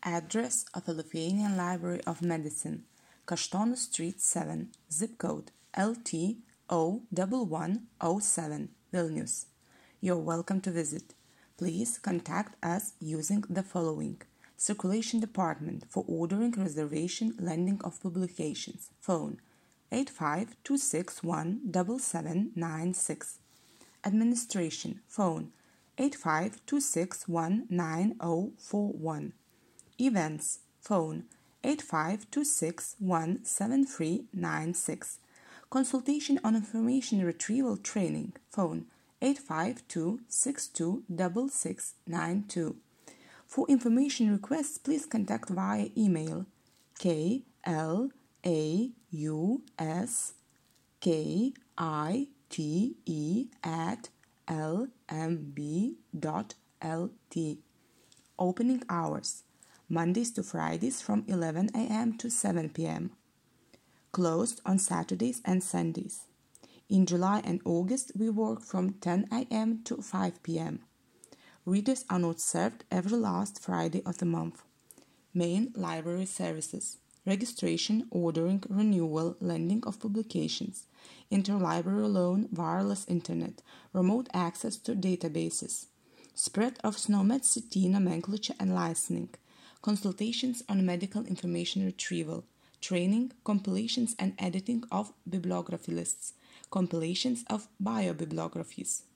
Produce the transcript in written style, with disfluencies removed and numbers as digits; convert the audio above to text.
Address of the Lithuanian Library of Medicine, Kaštonų Street 7, zip code LT 01107, Vilnius. You're welcome to visit. Please contact us using the following: Circulation Department for ordering, reservation, lending of publications. Phone 8526177796. Administration. Phone 8526190041. Events. Phone 8526177396. Consultation on information retrieval training. Phone 852626692. For information requests, please contact via email klauskite@lmb.lt. Opening hours: Mondays to Fridays from 11 a.m. to 7 p.m. Closed on Saturdays and Sundays. In July and August, we work from 10 a.m. to 5 p.m. Readers are not served every last Friday of the month. Main library services: registration, ordering, renewal, lending of publications, interlibrary loan, wireless internet, remote access to databases, spread of SNOMED CT nomenclature and licensing, consultations on medical information retrieval, training, compilations and editing of bibliography lists, compilations of biobibliographies.